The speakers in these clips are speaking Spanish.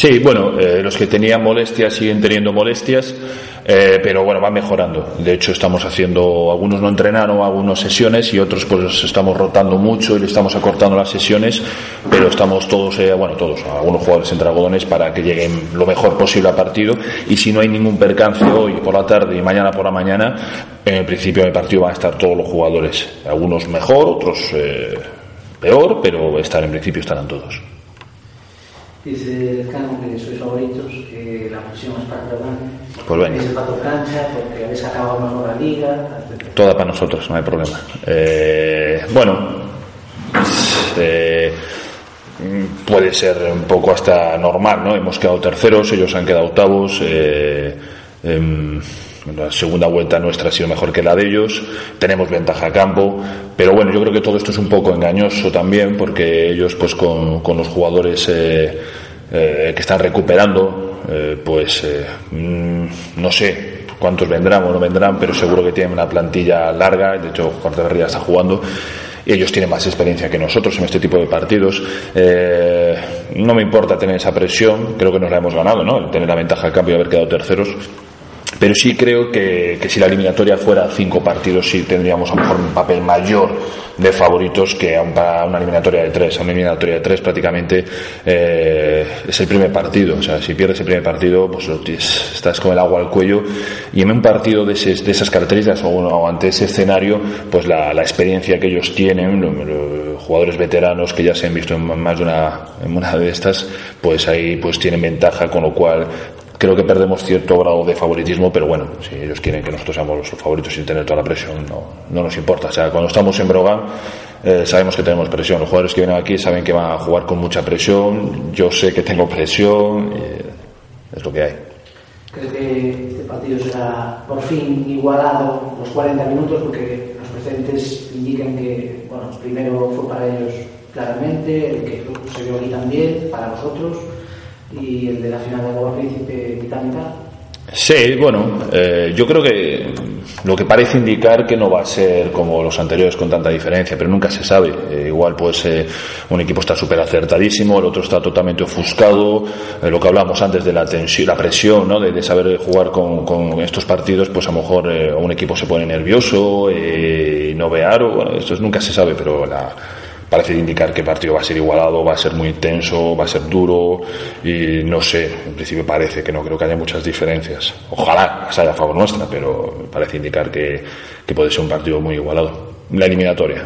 Sí, bueno, los que tenían molestias siguen teniendo molestias, pero bueno, van mejorando. De hecho, estamos haciendo, algunos no entrenaron, algunas sesiones, y otros pues estamos rotando mucho y le estamos acortando las sesiones, pero estamos todos, algunos jugadores entre algodones para que lleguen lo mejor posible al partido. Y si no hay ningún percance hoy por la tarde y mañana por la mañana, en el principio del partido van a estar todos los jugadores, algunos mejor, otros peor, pero en principio estarán todos. Dice el Cano que sois favoritos, que la presión es para Breogán. Pues venga. Es el pato cancha, porque habéis acabado mejor la liga. Toda para nosotros, no hay problema. Puede ser un poco hasta normal, ¿no? Hemos quedado terceros, ellos han quedado octavos. La segunda vuelta nuestra ha sido mejor que la de ellos, tenemos ventaja a campo, pero bueno, yo creo que todo esto es un poco engañoso también, porque ellos pues con los jugadores que están recuperando, no sé cuántos vendrán o no vendrán, pero seguro que tienen una plantilla larga. De hecho, Corteberría está jugando y ellos tienen más experiencia que nosotros en este tipo de partidos. No me importa tener esa presión, creo que nos la hemos ganado, ¿no? El tener la ventaja a campo y haber quedado terceros. Pero sí creo que si la eliminatoria fuera 5 partidos, sí tendríamos a lo mejor un papel mayor de favoritos que para una eliminatoria de 3. A una eliminatoria de 3 prácticamente es el primer partido. O sea, si pierdes el primer partido, pues estás con el agua al cuello. Y en un partido de esas características o ante ese escenario, pues la experiencia que ellos tienen, los jugadores veteranos que ya se han visto en más de una de estas, pues ahí pues tienen ventaja, con lo cual creo que perdemos cierto grado de favoritismo, pero bueno, si ellos quieren que nosotros seamos los favoritos sin tener toda la presión, no nos importa. O sea, cuando estamos en Breogán sabemos que tenemos presión. Los jugadores que vienen aquí saben que van a jugar con mucha presión. Yo sé que tengo presión, es lo que hay. ¿Creo que este partido será por fin igualado los 40 minutos? Porque los precedentes indican que, bueno, primero fue para ellos claramente, el que se vio aquí también, para nosotros, y el de la final de Copa Príncipe mitad. Sí, bueno, yo creo que lo que parece indicar que no va a ser como los anteriores con tanta diferencia, pero nunca se sabe. Igual pues un equipo está súper acertadísimo, el otro está totalmente ofuscado. Lo que hablamos antes de la tensión, la presión, ¿no? De saber jugar con estos partidos, pues a lo mejor un equipo se pone nervioso, novear, o bueno, esto nunca se sabe, pero parece indicar que el partido va a ser igualado, va a ser muy intenso, va a ser duro, y no sé, en principio parece que no creo que haya muchas diferencias. Ojalá sea a favor nuestra, pero parece indicar que puede ser un partido muy igualado. La eliminatoria.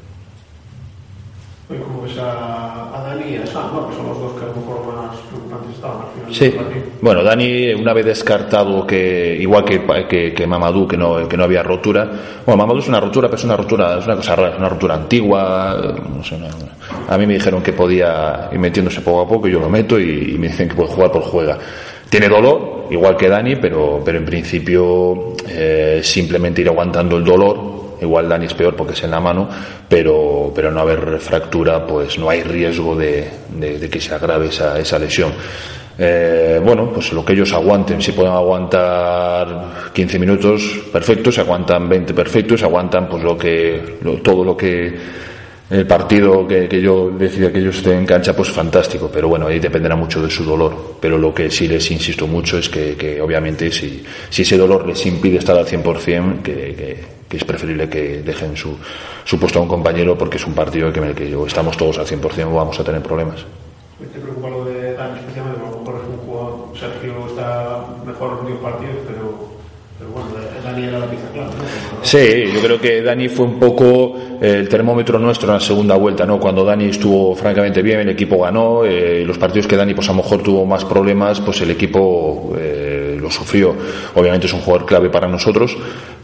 ¿Cómo ves a Dani y a Sam, ¿no? Que son los dos que a lo mejor más preocupantes estaban al final? Sí, bueno, Dani, una vez descartado que, igual que Mamadou, que no había rotura. Bueno, Mamadou es una rotura, pero es una cosa rara, es una rotura antigua, no sé, a mí me dijeron que podía ir metiéndose poco a poco, yo lo meto y me dicen que puede jugar por juega. Tiene dolor, igual que Dani, pero en principio simplemente ir aguantando el dolor. Igual Dani es peor porque es en la mano, pero no haber fractura, pues no hay riesgo de que se agrave esa lesión. Bueno, pues lo que ellos aguanten, si pueden aguantar 15 minutos, perfecto, si aguantan 20, perfecto, si aguantan pues todo lo que el partido que yo decida que ellos estén en cancha, pues fantástico, pero bueno, ahí dependerá mucho de su dolor. Pero lo que sí les insisto mucho es que obviamente si ese dolor les impide estar al 100%, que es preferible que dejen su puesto a un compañero, porque es un partido en el que estamos todos al 100%, o vamos a tener problemas. ¿Te preocupa lo de Dani especialmente? Porque a lo mejor es un jugador, Sergio está mejor en los últimos partidos, pero bueno, Dani era la pieza clave, ¿no? Sí, yo creo que Dani fue un poco el termómetro nuestro en la segunda vuelta, ¿no? Cuando Dani estuvo francamente bien, el equipo ganó. Los partidos que Dani pues a lo mejor tuvo más problemas, pues el equipo lo sufrió. Obviamente es un jugador clave para nosotros,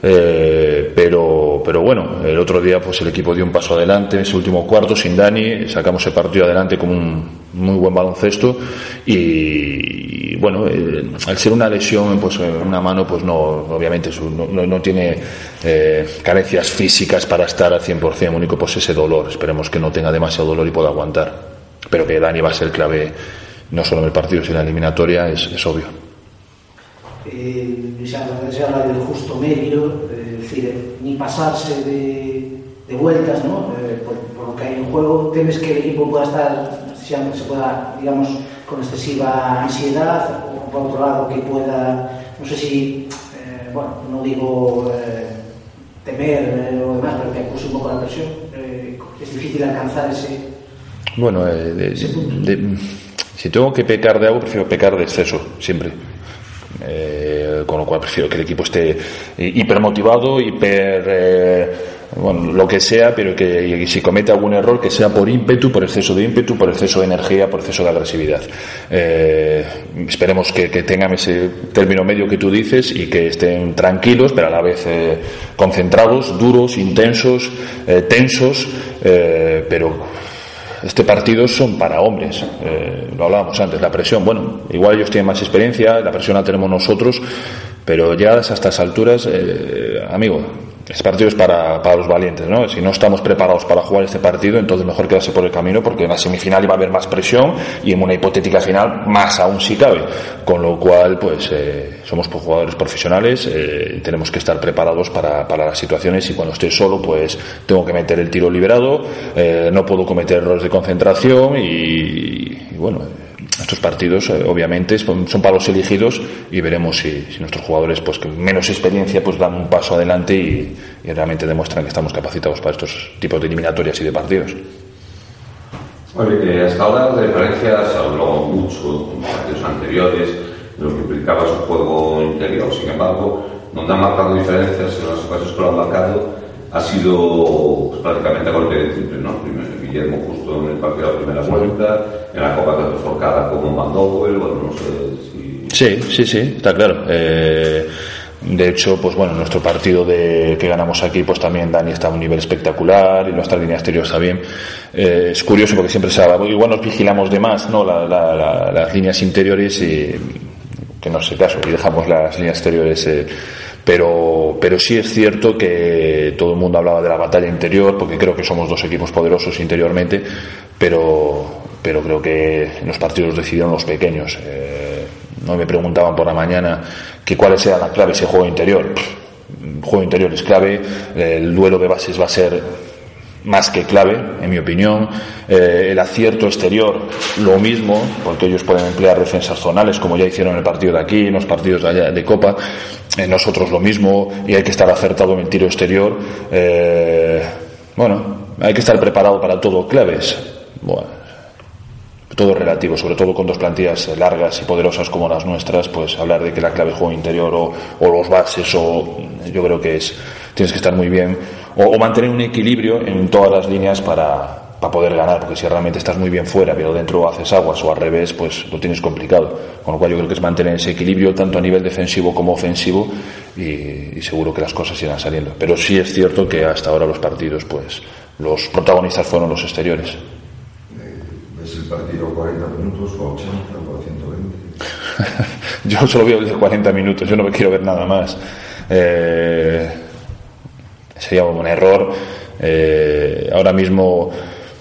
pero bueno, el otro día pues el equipo dio un paso adelante en ese último cuarto sin Dani, sacamos el partido adelante con un muy buen baloncesto, y bueno, al ser una lesión, pues una mano, pues no, obviamente no tiene carencias físicas para estar al 100%, único pues ese dolor. Esperemos que no tenga demasiado dolor y pueda aguantar, pero que Dani va a ser clave no solo en el partido sino en la eliminatoria, es obvio. Se habla del justo medio, es decir, ni pasarse de vueltas, ¿no? Por lo que hay en juego. ¿Temes que el equipo pueda estar se pueda, digamos, con excesiva ansiedad, o por otro lado que pueda, no sé si, bueno, no digo temer o demás, pero que acuse un poco la presión. Es difícil alcanzar ese... Bueno, si tengo que pecar de algo, prefiero pecar de exceso, siempre. Con lo cual prefiero que el equipo esté hipermotivado, bueno, lo que sea, pero que si comete algún error, que sea por ímpetu, por exceso de ímpetu, por exceso de energía, por exceso de agresividad. Esperemos que tengan ese término medio que tú dices y que estén tranquilos, pero a la vez concentrados, duros, intensos, tensos, pero este partido son para hombres, lo hablábamos antes, la presión, bueno, igual ellos tienen más experiencia, la presión la tenemos nosotros, pero ya a estas alturas, amigo, este partido es para los valientes, ¿no? Si no estamos preparados para jugar este partido, entonces mejor quedarse por el camino, porque en la semifinal iba a haber más presión y en una hipotética final más aún si cabe, con lo cual pues somos jugadores profesionales, tenemos que estar preparados para las situaciones, y cuando esté solo pues tengo que meter el tiro liberado, no puedo cometer errores de concentración y bueno, estos partidos obviamente son para los elegidos, y veremos si nuestros jugadores pues con menos experiencia pues dan un paso adelante y realmente demuestran que estamos capacitados para estos tipos de eliminatorias y de partidos. Bueno, hasta ahora la diferencia se habló mucho en partidos anteriores de lo que implicaba su juego interior. Sin embargo, donde han marcado diferencias en las ocasiones que lo han marcado ha sido pues, prácticamente a golpe de triple, ¿no? Primero Guillermo justo en el partido de la primera vuelta, en la Copa tanto Forcada como Mandowell, bueno, no sé si... Sí, está claro. De hecho, pues bueno, nuestro partido que ganamos aquí, pues también Dani está a un nivel espectacular y nuestra línea exterior está bien. Es curioso porque siempre igual nos vigilamos de más, ¿no? Las líneas interiores, y que no sé caso, y dejamos las líneas exteriores. Pero sí es cierto que todo el mundo hablaba de la batalla interior, porque creo que somos dos equipos poderosos interiormente, pero creo que en los partidos decidieron los pequeños. No me preguntaban por la mañana que cuáles eran las claves de juego interior. El juego interior es clave, el duelo de bases va a ser más que clave, en mi opinión. El acierto exterior, lo mismo, porque ellos pueden emplear defensas zonales, como ya hicieron en el partido de aquí, en los partidos de allá de Copa. Nosotros lo mismo, y hay que estar acertado en el tiro exterior. Bueno, hay que estar preparado para todo. Claves, bueno, todo relativo, sobre todo con dos plantillas largas y poderosas como las nuestras, pues hablar de que la clave es juego interior o los bases, yo creo que tienes que estar muy bien o mantener un equilibrio en todas las líneas para poder ganar, porque si realmente estás muy bien fuera pero dentro haces aguas, o al revés, pues lo tienes complicado. Con lo cual yo creo que es mantener ese equilibrio tanto a nivel defensivo como ofensivo, y seguro que las cosas irán saliendo. Pero sí es cierto que hasta ahora los partidos, pues los protagonistas fueron los exteriores. ¿Es el partido 40 minutos o 80 o 120? Yo solo veo el de 40 minutos, yo no me quiero ver nada más. Sería un error. Ahora mismo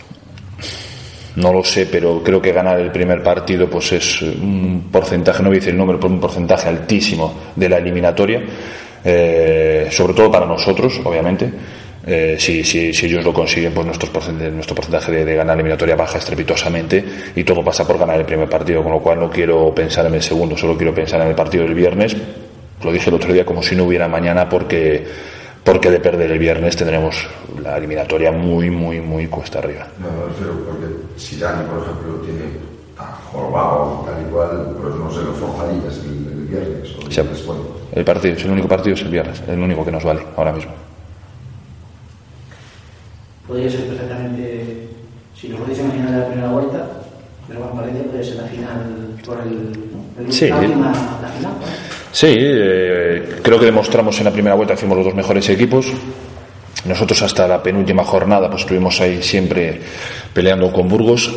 no lo sé, pero creo que ganar el primer partido pues es un porcentaje, no voy a decir el número, pero un porcentaje altísimo de la eliminatoria, sobre todo para nosotros, obviamente. Si ellos lo consiguen, pues nuestro porcentaje de ganar la eliminatoria baja estrepitosamente, y todo pasa por ganar el primer partido, con lo cual no quiero pensar en el segundo, solo quiero pensar en el partido del viernes. Lo dije el otro día, como si no hubiera mañana, porque de perder el viernes tendremos la eliminatoria muy, muy, muy cuesta arriba. No, me refiero porque si Dani, por ejemplo, tiene tan jorobado tal igual, pues no se lo forjarías el viernes o el sí, después. El único partido es el viernes, el único que nos vale ahora mismo. Podría ser perfectamente, si lo podéis imaginar de la primera vuelta, pero Juan Valencia podría ser la final por sí, la última, la final, ¿no? Sí, creo que demostramos en la primera vuelta que fuimos los dos mejores equipos. Nosotros hasta la penúltima jornada pues estuvimos ahí siempre peleando con Burgos.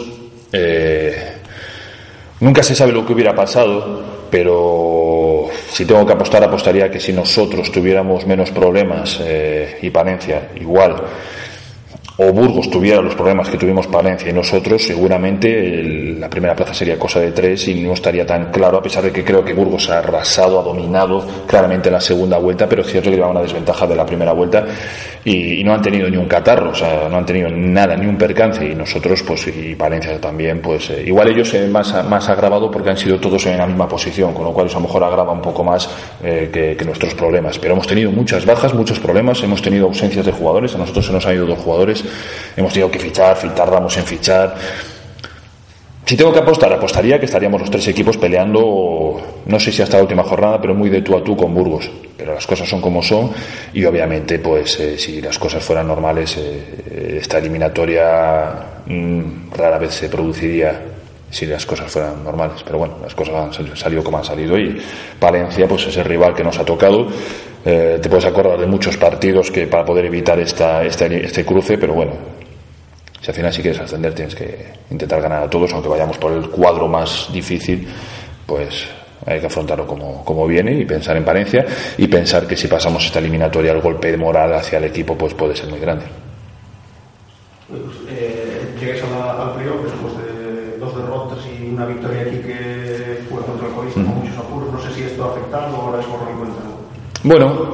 Nunca se sabe lo que hubiera pasado, pero si tengo que apostar, apostaría que si nosotros tuviéramos menos problemas y Palencia igual, o Burgos tuviera los problemas que tuvimos Palencia y nosotros, seguramente la primera plaza sería cosa de 3 y no estaría tan claro, a pesar de que creo que Burgos ha arrasado, ha dominado claramente en la segunda vuelta, pero es cierto que llevaba una desventaja de la primera vuelta y no han tenido ni un catarro, o sea, no han tenido nada, ni un percance, y nosotros, pues, y Valencia también, pues, igual ellos se ven más agravado porque han sido todos en la misma posición, con lo cual eso a lo mejor agrava un poco más que nuestros problemas, pero hemos tenido muchas bajas, muchos problemas, hemos tenido ausencias de jugadores, a nosotros se nos han ido 2 jugadores, hemos tenido que fichar, tardamos en fichar. Si tengo que apostar, apostaría que estaríamos los 3 equipos peleando, no sé si hasta la última jornada, pero muy de tú a tú con Burgos, pero las cosas son como son y obviamente, pues, si las cosas fueran normales, esta eliminatoria rara vez se produciría si las cosas fueran normales, pero bueno, las cosas han salido como han salido y Palencia, pues, es el rival que nos ha tocado. Te puedes acordar de muchos partidos que para poder evitar este cruce, pero bueno, si al final si quieres ascender tienes que intentar ganar a todos, aunque vayamos por el cuadro más difícil, pues hay que afrontarlo como viene y pensar en Palencia y pensar que si pasamos esta eliminatoria el golpe de moral hacia el equipo pues puede ser muy grande. Llegues al playoff después de 2 derrotas y una victoria aquí que fue contra el Coista con muchos apuros, no sé si esto ha afectado o ahora es borrón y cuenta nueva. Bueno,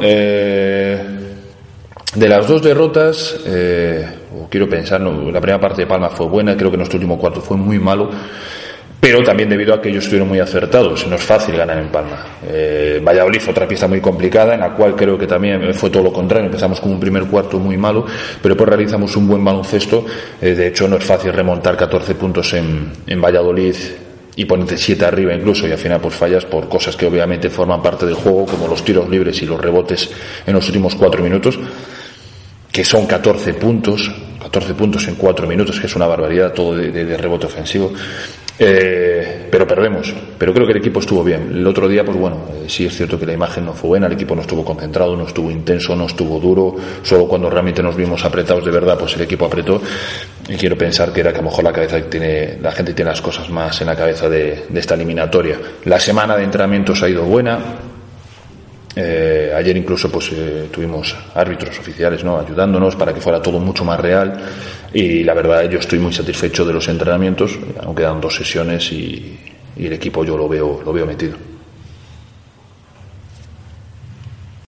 de las 2 derrotas, quiero pensar, no, la primera parte de Palma fue buena, creo que nuestro último cuarto fue muy malo, pero también debido a que ellos estuvieron muy acertados, no es fácil ganar en Palma. Valladolid, otra pista muy complicada, en la cual creo que también fue todo lo contrario, empezamos con un primer cuarto muy malo, pero después realizamos un buen baloncesto, de hecho no es fácil remontar 14 puntos en Valladolid y ponerte 7 arriba incluso, y al final pues fallas por cosas que obviamente forman parte del juego, como los tiros libres y los rebotes en los últimos 4 minutos, que son 14 puntos en 4 minutos, que es una barbaridad todo de rebote ofensivo. Pero perdemos, pero creo que el equipo estuvo bien. El otro día, pues bueno, sí es cierto que la imagen no fue buena, el equipo no estuvo concentrado, no estuvo intenso, no estuvo duro, solo cuando realmente nos vimos apretados de verdad, pues el equipo apretó, y quiero pensar que era que a lo mejor la gente tiene las cosas más en la cabeza de esta eliminatoria. La semana de entrenamientos ha ido buena. Ayer incluso pues tuvimos árbitros oficiales, ¿no?, ayudándonos para que fuera todo mucho más real, y la verdad yo estoy muy satisfecho de los entrenamientos, aunque quedan 2 sesiones y el equipo yo lo veo metido.